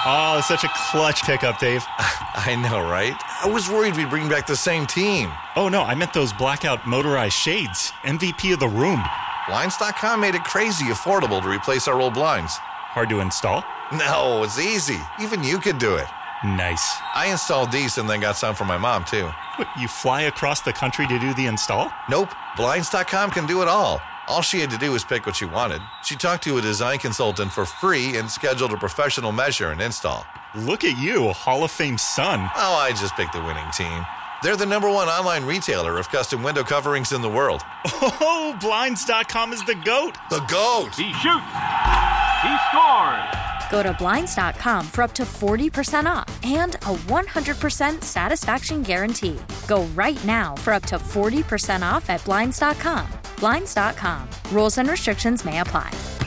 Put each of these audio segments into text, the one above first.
Oh, such a clutch pickup, Dave. I know, right? I was worried we'd bring back the same team. Oh, no, I meant those blackout motorized shades. MVP of the room. Blinds.com made it crazy affordable to replace our old blinds. Hard to install? No, it's easy. Even you could do it. Nice. I installed these and then got some for my mom, too. What, you fly across the country to do the install? Nope. Blinds.com can do it all. All she had to do was pick what she wanted. She talked to a design consultant for free and scheduled a professional measure and install. Look at you, a Hall of Fame son. Oh, I just picked the winning team. They're the #1 online retailer of custom window coverings in the world. Oh, Blinds.com is the GOAT. The GOAT! He shoots. He scores. Go to Blinds.com for up to 40% off and a 100% satisfaction guarantee. Go right now for up to 40% off at Blinds.com. Blinds.com. Rules and restrictions may apply.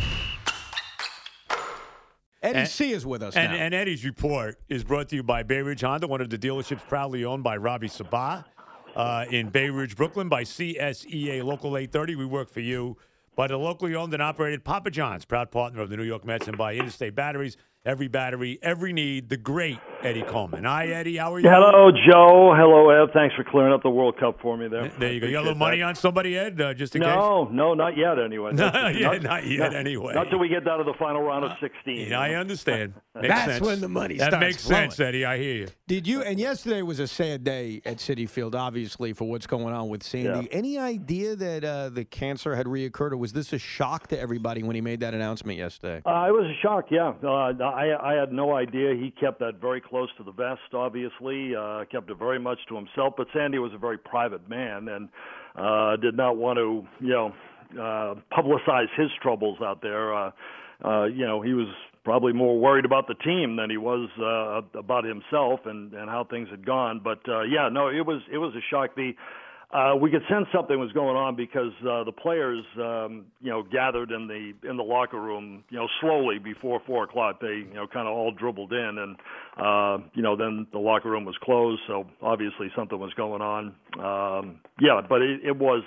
Eddie C. is with us now. And Eddie's report is brought to you by Bay Ridge Honda, one of the dealerships proudly owned by Robbie Sabah in Bay Ridge, Brooklyn, by CSEA Local 830. We work for you. By the locally owned and operated Papa John's, proud partner of the New York Mets, and by Interstate Batteries. Every battery, every need, the great Eddie Coleman. Hi, Eddie. How are you? Hello, Joe. Hello, Ed. Thanks for clearing up the World Cup for me there. There you go. You got a little money on somebody, Ed, just in case? No, not yet anyway. Not yet anyway. Not till we get down to the final round of 16. I understand. Makes That's sense. when the money starts That makes flowing. sense, Eddie. I hear you. Did you? And yesterday was a sad day at Citi Field, obviously, for what's going on with Sandy. Yeah. Any idea that the cancer had reoccurred, or was this a shock to everybody when he made that announcement yesterday? It was a shock, yeah. I had no idea. He kept that very close to the vest, obviously, kept it very much to himself. But Sandy was a very private man and did not want to, publicize his troubles out there. He was probably more worried about the team than he was about himself and how things had gone. But it was a shock. We could sense something was going on because the players, gathered in the locker room, slowly before 4:00. They, kind of all dribbled in, and then the locker room was closed. So obviously something was going on. But it was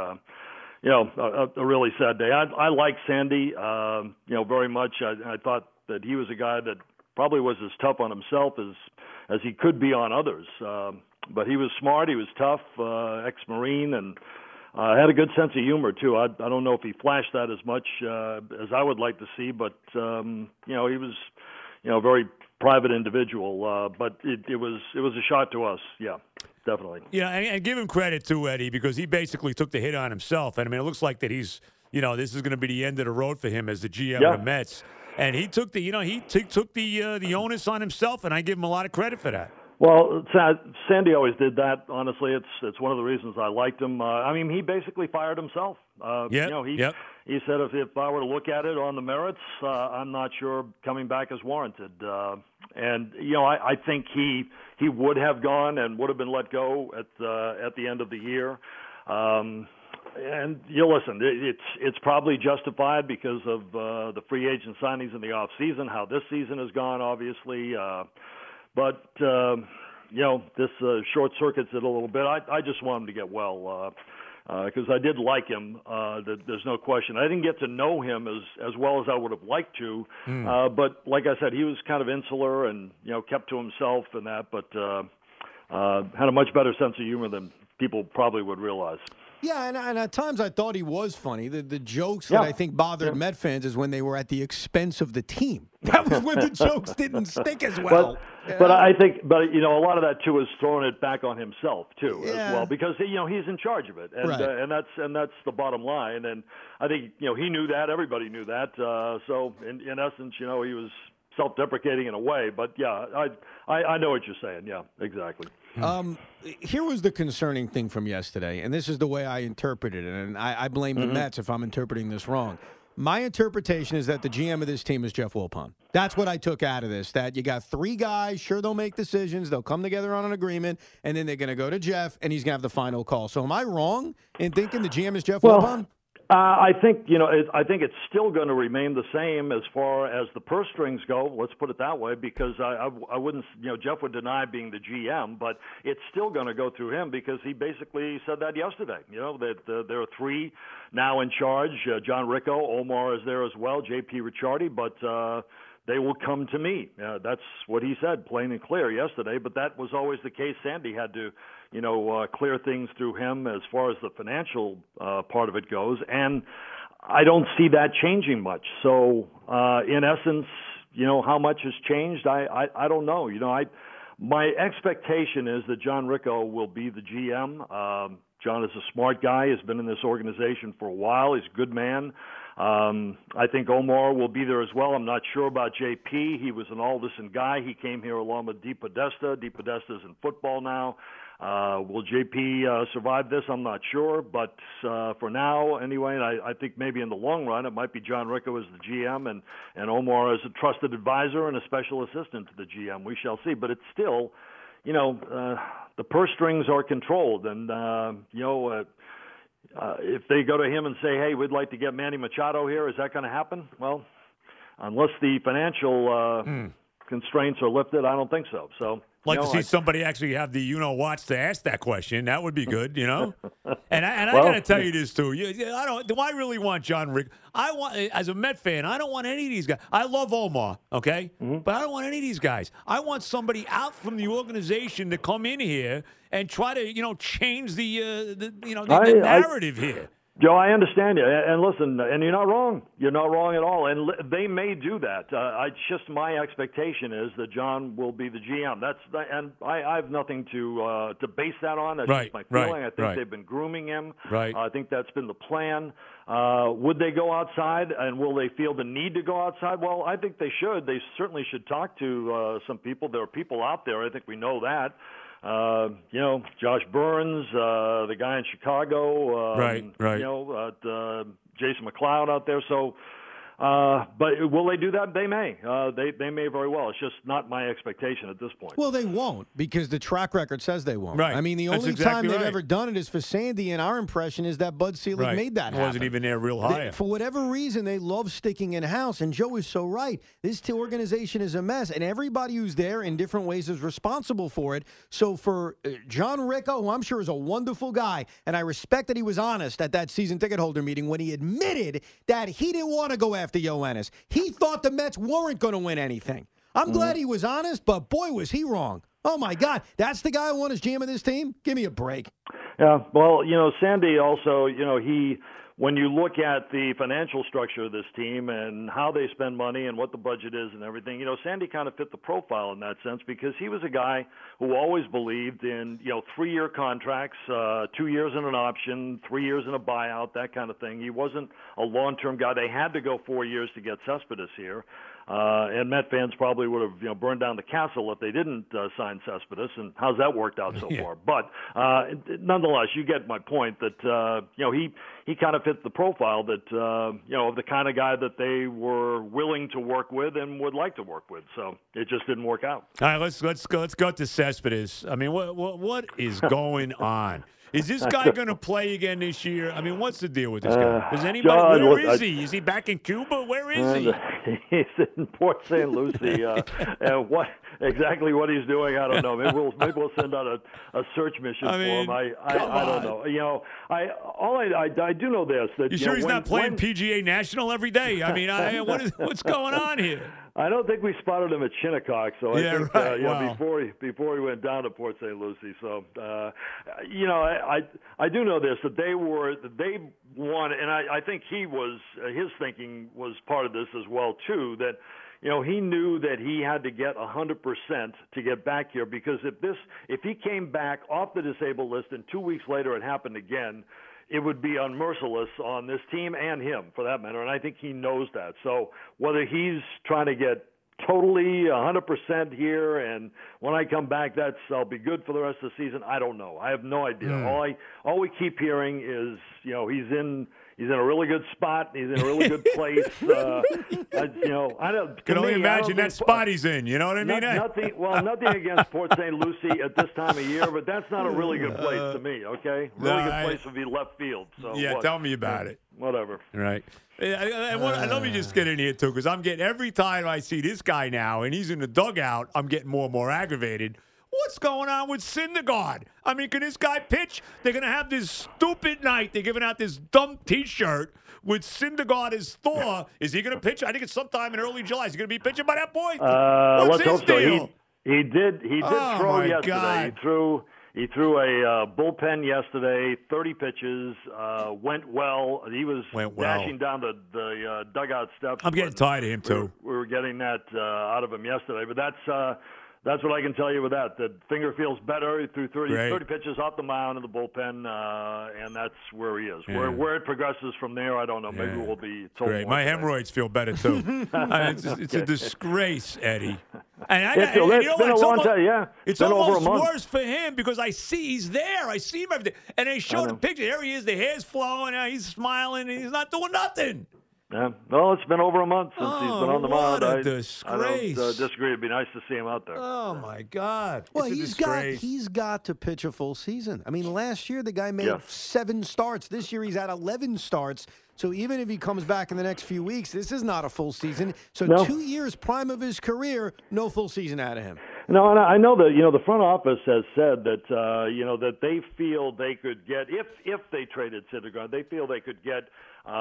a really sad day. I like Sandy, very much. I thought that he was a guy that probably was as tough on himself as he could be on others. But he was smart. He was tough, ex-Marine, and had a good sense of humor too. I don't know if he flashed that as much as I would like to see, but he was, a very private individual. But it was a shock to us. Yeah. Definitely. Yeah, and give him credit too, Eddie, because he basically took the hit on himself. And I mean, it looks like that he's, this is going to be the end of the road for him as the GM of the Mets. And he took the, took the onus on himself, and I give him a lot of credit for that. Well, Sandy always did that. Honestly, it's one of the reasons I liked him. He basically fired himself. He said if I were to look at it on the merits, I'm not sure coming back is warranted. I think he would have gone and would have been let go at the end of the year. And listen, it's probably justified because of the free agent signings in the off season, how this season has gone, obviously. But this short circuits it a little bit. I just want him to get well because I did like him. There's no question. I didn't get to know him as well as I would have liked to. But like I said, he was kind of insular and kept to himself and that. But had a much better sense of humor than people probably would realize. Yeah, and at times I thought he was funny. The jokes that I think bothered Met fans is when they were at the expense of the team. That was when the jokes didn't stick as well. But I think, a lot of that too is throwing it back on himself too, as well, because he's in charge of it, and that's the bottom line. And I think he knew that, everybody knew that. So in essence, he was self-deprecating in a way. But yeah, I know what you're saying. Yeah, exactly. Here was the concerning thing from yesterday, and this is the way I interpreted it, and I blame the Mets if I'm interpreting this wrong. My interpretation is that the GM of this team is Jeff Wilpon. That's what I took out of this, that you got three guys, sure, they'll make decisions, they'll come together on an agreement, and then they're going to go to Jeff, and he's going to have the final call. So am I wrong in thinking the GM is Jeff Wilpon? I think I think it's still going to remain the same as far as the purse strings go. Let's put it that way, because I wouldn't, Jeff would deny being the GM, but it's still going to go through him because he basically said that yesterday. That there are three now in charge. John Ricco, Omar is there as well, J.P. Ricciardi, but they will come to me. That's what he said, plain and clear, yesterday. But that was always the case. Sandy had to, clear things through him as far as the financial part of it goes. And I don't see that changing much. So, in essence, how much has changed? I don't know. My expectation is that John Ricco will be the GM. John is a smart guy. He's been in this organization for a while. He's a good man. I think Omar will be there as well. I'm not sure about JP. He was an Alderson guy. He came here along with Dee Podesta. Dee Podesta's in football now. Will JP survive this? I'm not sure. But for now, anyway, I think maybe in the long run, it might be John Ricco as the GM and Omar as a trusted advisor and a special assistant to the GM. We shall see. But it's still, the purse strings are controlled. And, if they go to him and say, hey, we'd like to get Manny Machado here, is that going to happen? Well, unless the financial constraints are lifted, I don't think so. So, like to see somebody actually have the whats to ask that question. That would be good, And I got to tell you this too. Do I really want John Rick? I want, as a Met fan, I don't want any of these guys. I love Omar, okay, but I don't want any of these guys. I want somebody out from the organization to come in here and try to, change the narrative here. Joe, I understand you, and listen, and you're not wrong. You're not wrong at all, and they may do that. It's just my expectation is that John will be the GM. And I have nothing to base that on. That's just my feeling. I think they've been grooming him. Right. I think that's been the plan. Would they go outside, and will they feel the need to go outside? Well, I think they should. They certainly should talk to some people. There are people out there. I think we know that. Josh Burns, the guy in Chicago, Jason McLeod out there. So, but will they do that? They may. They may very well. It's just not my expectation at this point. Well, they won't because the track record says they won't. Right. I mean, the only time they've ever done it is for Sandy, and our impression is that Bud Selig made that happen. Wasn't even there real high. For whatever reason, they love sticking in-house, and Joe is so right. This organization is a mess, and everybody who's there in different ways is responsible for it. So for John Ricco, who I'm sure is a wonderful guy, and I respect that he was honest at that season ticket holder meeting when he admitted that he didn't want to go after Yoenis. He thought the Mets weren't going to win anything. I'm glad he was honest, but boy, was he wrong. Oh, my God. That's the guy who won his GM of this team? Give me a break. Yeah, well, Sandy also, when you look at the financial structure of this team and how they spend money and what the budget is and everything, Sandy kind of fit the profile in that sense because he was a guy who always believed in, 3-year contracts, 2 years in an option, 3 years in a buyout, that kind of thing. He wasn't a long-term guy. They had to go 4 years to get Cespedes here. And Met fans probably would have burned down the castle if they didn't sign Cespedes, and how's that worked out so far? But nonetheless, you get my point that he kind of fits the profile that of the kind of guy that they were willing to work with and would like to work with. So it just didn't work out. All right, let's go to Cespedes. I mean, what is going on? Is this guy going to play again this year? I mean, what's the deal with this guy? Does anybody? John, where is he? Is he back in Cuba? Where is he? He's in Port St. Lucie. And exactly what he's doing, I don't know. Maybe we'll send out a search mission for him. I don't know. I do know this. That, you sure he's not playing PGA National every day? I mean, what's going on here? I don't think we spotted him at Shinnecock, so I think wow. before he went down to Port St. Lucie. So I do know this that they wanted, and I think his thinking was part of this as well too. That he knew that he had to get 100% to get back here because if he came back off the disabled list and 2 weeks later it happened again, it would be unmerciless on this team and him, for that matter, and I think he knows that. So whether he's trying to get totally 100% here, and when I come back, I'll be good for the rest of the season, I don't know. I have no idea. All we keep hearing is, he's in a really good spot. He's in a really good place. I can only imagine that spot he's in. You know what I mean? Nothing against Port St. Lucie at this time of year, but that's not a really good place to me. Okay, really good place would be left field. So tell me about it. Whatever. Right. Let me just get in here too, because I'm getting every time I see this guy now, and he's in the dugout, I'm getting more and more aggravated. What's going on with Syndergaard? I mean, can this guy pitch? They're going to have this stupid night. They're giving out this dumb T-shirt with Syndergaard as Thor. Is he going to pitch? I think it's sometime in early July. Is he going to be pitching by that point? What's let's his hope so. deal? He did throw yesterday. God. He threw a bullpen yesterday, 30 pitches, went well. He was dashing down the dugout steps. I'm getting tired of him, too. We were getting that out of him yesterday. But that's what I can tell you with that. The finger feels better. He threw 30 pitches off the mound in the bullpen, and that's where he is. Yeah. Where it progresses from there, I don't know. Maybe we'll be told Great. more My today. hemorrhoids feel better, too. It's a disgrace, Eddie. And It's been a long time, yeah. It's been over a almost month. worse for him because I see he's there. I see him every day. And they show the picture. There he is. The hair's flowing. He's smiling. And he's not doing nothing. Yeah. Well, it's been over a month since he's been on the mound. What a I disgrace. don't disagree. It'd be nice to see him out there. Oh, my God. Well, It's a he's disgrace. got to pitch a full season. I mean, last year the guy made 7 starts. This year he's at 11 starts. So even if he comes back in the next few weeks, this is not a full season. So 2 years prime of his career, no full season out of him. No, and I know that the front office has said that that they feel they could get if they traded Syndergaard, they feel they could get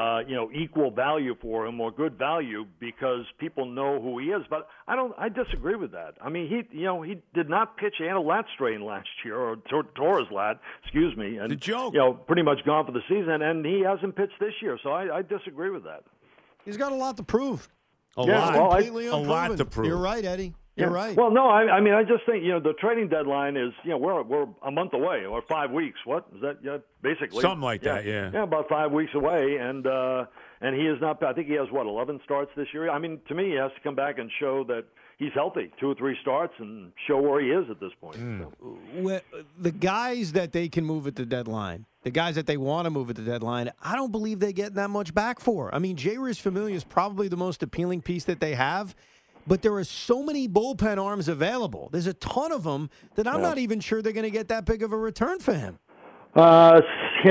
equal value for him or good value because people know who he is. But I disagree with that. I mean, he did not pitch. He had a lat strain last year, or tore his lat, excuse me, and the joke. Pretty much gone for the season, and he hasn't pitched this year. So I disagree with that. He's got a lot to prove. A lot. Completely A lot unproven. to prove. You're right, Eddie. You're right. Well, no, I mean, I just think the trading deadline is we're a month away or 5 weeks. What is that? Yeah, basically something like that. Yeah. Yeah, about 5 weeks away, and he is not. I think he has 11 starts this year. I mean, to me, he has to come back and show that he's healthy, 2 or 3 starts, and show where he is at this point. So. The guys that they can move at the deadline, the guys that they want to move at the deadline, I don't believe they get that much back for. I mean, Jeurys Familia is probably the most appealing piece that they have. But there are so many bullpen arms available. There's a ton of them that I'm not even sure they're going to get that big of a return for him. I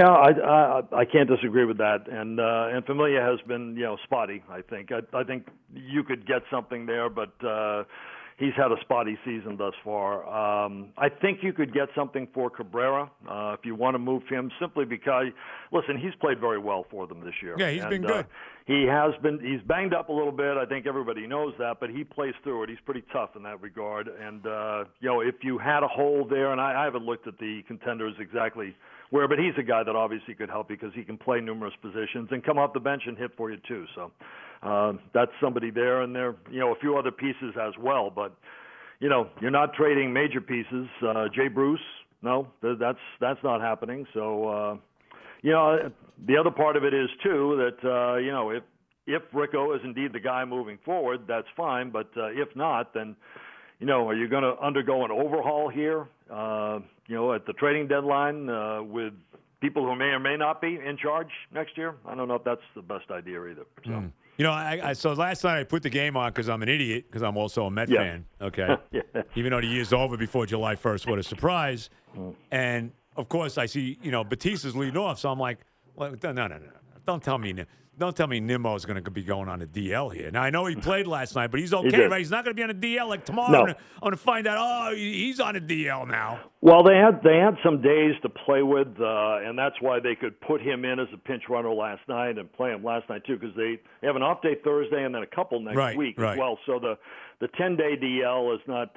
can't disagree with that. And Familia has been spotty. I think you could get something there, but he's had a spotty season thus far. I think you could get something for Cabrera if you want to move him, simply because, listen, he's played very well for them this year. Yeah, he's been good. He's banged up a little bit. I think everybody knows that, but he plays through it. He's pretty tough in that regard. And, if you had a hole there, and I haven't looked at the contenders exactly where, but he's a guy that obviously could help because he can play numerous positions and come off the bench and hit for you too. So that's somebody there, and there, a few other pieces as well. But, you're not trading major pieces. Jay Bruce, no, that's not happening. So, the other part of it is, too, that, if Rico is indeed the guy moving forward, that's fine. But if not, then, are you going to undergo an overhaul here, at the trading deadline with people who may or may not be in charge next year? I don't know if that's the best idea either. So. So last night I put the game on because I'm an idiot, because I'm also a Met fan, okay? Even though the year's over before July 1st, what a surprise. And, of course, I see, Batista's leading off, so I'm like, well, no. Don't tell me Nimmo's going to be going on a DL here. Now, I know he played last night, but he's okay, right? He's not going to be on a DL like tomorrow. No. I'm going to find out, he's on a DL now. Well, they had some days to play with, and that's why they could put him in as a pinch runner last night and play him last night, too, because they have an off day Thursday and then a couple next week as well. So the 10-day DL is not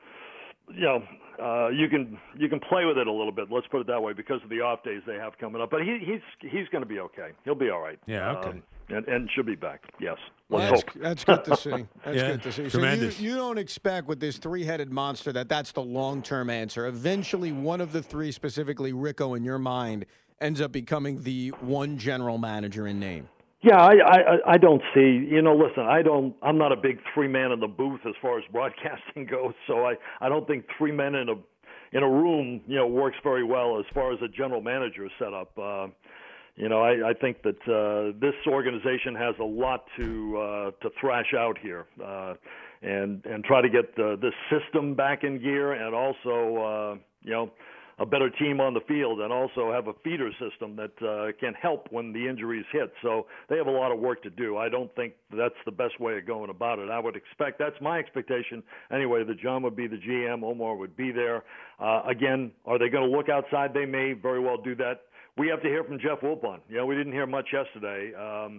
you can play with it a little bit. Let's put it that way, because of the off days they have coming up. But he's going to be okay. He'll be all right. Yeah. Okay. And should be back. Yes. That's good to see. That's good to see. Tremendous. So you don't expect with this 3-headed monster that's the long-term answer. Eventually, one of the 3, specifically Rico, in your mind, ends up becoming the one general manager in name. Yeah, I don't see. Listen, I'm not a big 3-man in the booth as far as broadcasting goes. So I don't think 3 men in a room works very well as far as a general manager setup. I think that this organization has a lot to thrash out here, and try to get this system back in gear, and also a better team on the field and also have a feeder system that can help when the injuries hit. So they have a lot of work to do. I don't think that's the best way of going about it. I would expect, that's my expectation anyway, that John would be the GM, Omar would be there. Again, are they going to look outside? They may very well do that. We have to hear from Jeff Wilpon. We didn't hear much yesterday.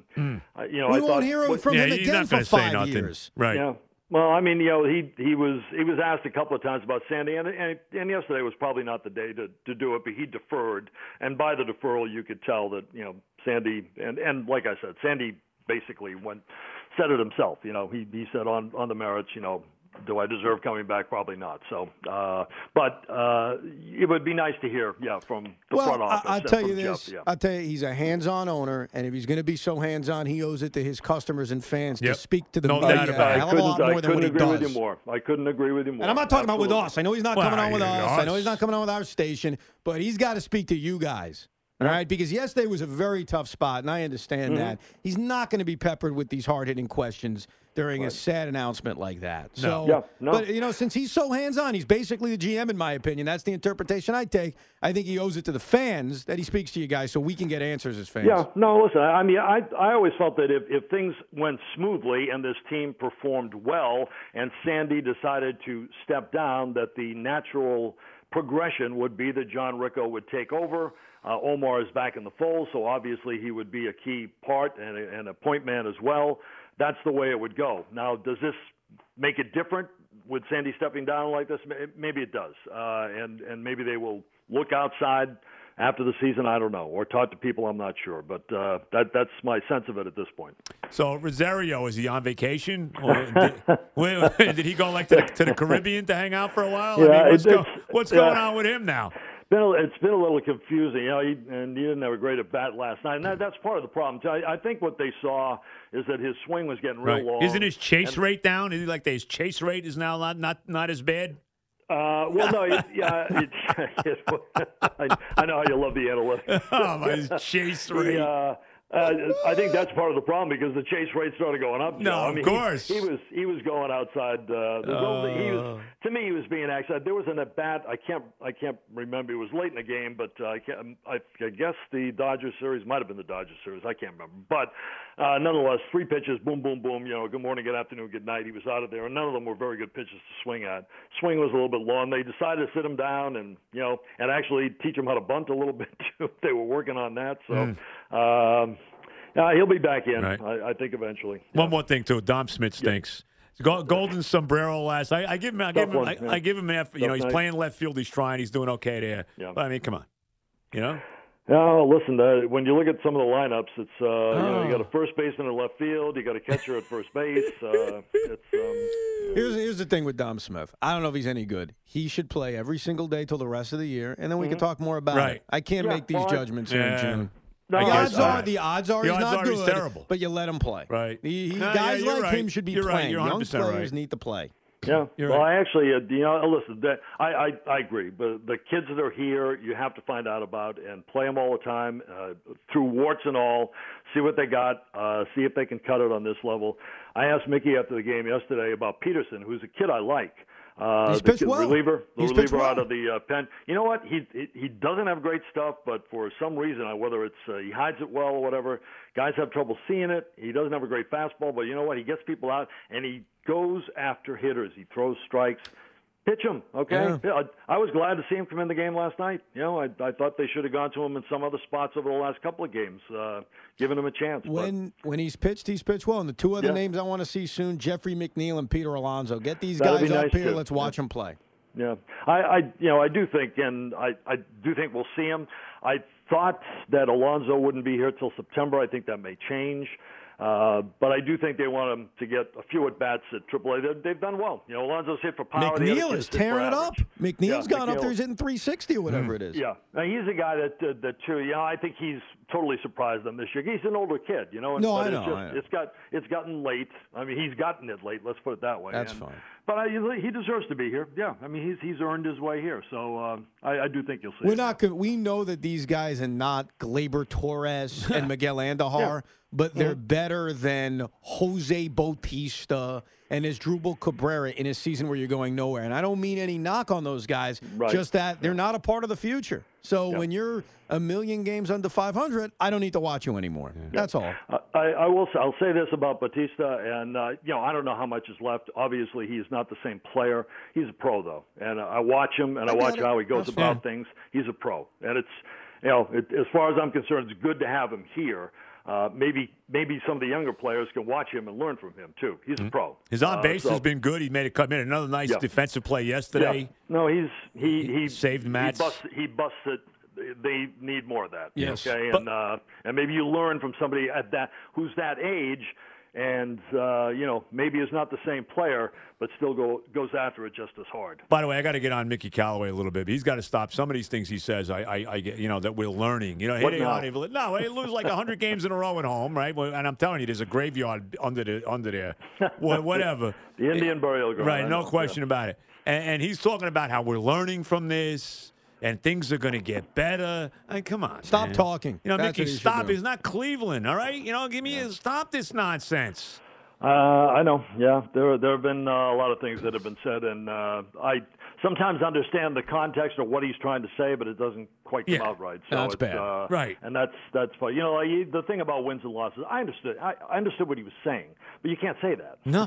We won't hear from him again for 5 years. Right. Yeah. Well, I mean, he was asked a couple of times about Sandy, and yesterday was probably not the day to do it, but he deferred, and by the deferral, you could tell that Sandy and like I said, Sandy basically said it himself. He said on the merits, do I deserve coming back? Probably not. So, but it would be nice to hear, from the front office. I'll tell you this. Jeff, I'll tell you, he's a hands-on owner, and if he's going to be so hands-on, he owes it to his customers and fans to speak to the media a hell of a lot more than what he does. I couldn't agree with you more. And I'm not talking about with us. I know he's not coming on with us. I know he's not coming on with our station, but he's got to speak to you guys. All right, because yesterday was a very tough spot, and I understand that. He's not going to be peppered with these hard-hitting questions during a sad announcement like that. No. But, since he's so hands-on, he's basically the GM, in my opinion. That's the interpretation I take. I think he owes it to the fans that he speaks to you guys so we can get answers as fans. Yeah, no, listen, I mean, I always felt that if things went smoothly and this team performed well and Sandy decided to step down, that the natural progression would be that John Ricco would take over. Omar is back in the fold, so obviously he would be a key part and a point man as well. That's the way it would go. Now, does this make it different with Sandy stepping down like this? Maybe it does, and maybe they will look outside after the season. I don't know, or talk to people. I'm not sure, but that's my sense of it at this point. So Rosario, is he on vacation? Or did he go to the Caribbean to hang out for a while? Yeah, I mean, what's going on with him now? It's been a little confusing, he didn't have a great at bat last night, and that's part of the problem. I think what they saw is that his swing was getting real long. Isn't his chase rate down? Is he like his chase rate is now not as bad? Well, no, I know how you love the analytics. Oh, my chase rate. I think that's part of the problem because the chase rate started going up. No, of course. He was going outside. To me, he was being axed. There was an at bat. I can't remember. It was late in the game, but I guess the Dodgers series might have been the Dodgers series. I can't remember. But nonetheless, 3 pitches, boom, boom, boom. Good morning, good afternoon, good night. He was out of there, and none of them were very good pitches to swing at. Swing was a little bit long. They decided to sit him down and actually teach him how to bunt a little bit too. They were working on that. So. He'll be back in, right. I think, eventually. One more thing, too. Dom Smith stinks. Golden sombrero last. I give him an effort. He's playing left field. He's trying. He's doing okay there. Yeah. But, I mean, come on. No, listen, when you look at some of the lineups, it's you got a first baseman in left field, you got a catcher at first base. Here's the thing with Dom Smith. I don't know if he's any good. He should play every single day till the rest of the year, and then we can talk more about it. I can't make these judgments here in June. No, the odds are he's not good, he's terrible. But you let him play. Right. Guys like him should be playing. You're Young players right. need to play. Yeah. You're well, right. I actually, listen. I agree. But the kids that are here, you have to find out about and play them all the time, through warts and all. See what they got. See if they can cut it on this level. I asked Mickey after the game yesterday about Peterson, who's a kid I like. He's pitched well. Reliever well. out of the pen. You know what? He doesn't have great stuff, but for some reason, whether it's he hides it well or whatever, guys have trouble seeing it. He doesn't have a great fastball, but you know what? He gets people out, and he goes after hitters. He throws strikes. Pitch him, okay? Yeah, I was glad to see him come in the game last night. I thought they should have gone to him in some other spots over the last couple of games, giving him a chance. When he's pitched well. And the two other names I want to see soon, Jeffrey McNeil and Peter Alonso. Get these guys up here. Let's watch them play. Yeah, I do think, and I do think we'll see him. I thought that Alonso wouldn't be here till September. I think that may change. But I do think they want him to get a few at-bats at AAA. They've done well. Alonso's hit for power. McNeil is tearing it up. McNeil's gone up there. He's hitting 360 or whatever it is. Yeah. Now, he's a guy that too, I think he's totally surprised them this year. He's an older kid, I know. It's gotten late. I mean, he's gotten it late. Let's put it that way. That's fine. But he deserves to be here. Yeah. I mean, he's earned his way here. So I do think you'll see. We know that these guys are not Gleyber Torres and Miguel Andujar. But they're better than Jose Bautista and there's Drupal Cabrera in a season where you're going nowhere. And I don't mean any knock on those guys, Right. just that they're not a part of the future. So when you're a million games under 500, I don't need to watch you anymore. That's all. I'll say this about Batista, and I don't know how much is left. Obviously, he is not the same player. He's a pro, though, and I watch him, and I watch how he goes about things. He's a pro, and it's as far as I'm concerned, it's good to have him here. Maybe some of the younger players can watch him and learn from him too. He's a pro. His on base has been good. He made another nice defensive play yesterday. Yeah. No, he saved Mats. He busts it. They need more of that. Yes. Okay, and maybe you learn from somebody at that who's that age, and maybe is not the same player, but still goes after it just as hard. By the way, I got to get on Mickey Callaway a little bit. He's got to stop some of these things he says. I get, that we're learning. They lose like 100 games in a row at home, right? Well, and I'm telling you, there's a graveyard under there. Whatever. The Indian burial ground. Right, no question about it. And he's talking about how we're learning from this. And things are going to get better. I mean, come on. Stop man. talking. Mickey, stop. It's not Cleveland, all right? Stop this nonsense. I know. Yeah, there have been a lot of things that have been said, and I sometimes understand the context of what he's trying to say, but it doesn't quite come out right. So that's it's bad. Right. And that's fine. The thing about wins and losses, I understood what he was saying, but you can't say that. No.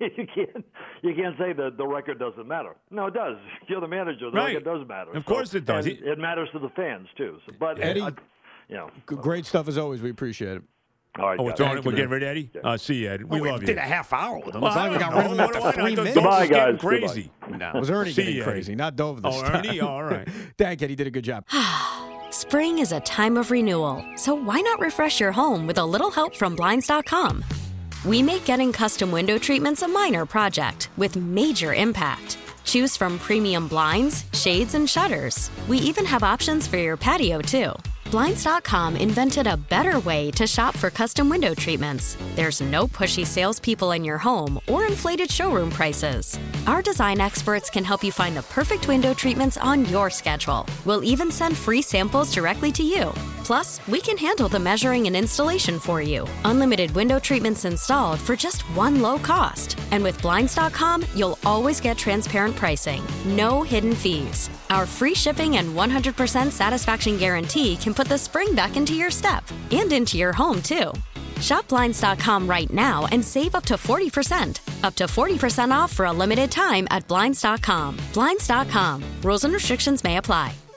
you can't say that the record doesn't matter. No, it does. You're the manager. The record does matter. Of course it does. It matters to the fans too. So, but Eddie, great stuff as always. We appreciate it. All right, we're getting ready, Eddie? See you, Ed. We love you. did a half hour with him. Well, It's like we got rid of him after 3 minutes. Goodbye, guys. Crazy. No, it was Ernie See getting you, crazy, not Dove this Oh, time. Ernie? All right. Thank you. He did a good job. Spring is a time of renewal, so why not refresh your home with a little help from Blinds.com? We make getting custom window treatments a minor project with major impact. Choose from premium blinds, shades, and shutters. We even have options for your patio, too. Blinds.com invented a better way to shop for custom window treatments. There's no pushy salespeople in your home or inflated showroom prices. Our design experts can help you find the perfect window treatments on your schedule. We'll even send free samples directly to you. Plus, we can handle the measuring and installation for you. Unlimited window treatments installed for just one low cost. And with Blinds.com, you'll always get transparent pricing. No hidden fees. Our free shipping and 100% satisfaction guarantee can put the spring back into your step and into your home, too. Shop Blinds.com right now and save up to 40%. Up to 40% off for a limited time at Blinds.com. Blinds.com. Rules and restrictions may apply.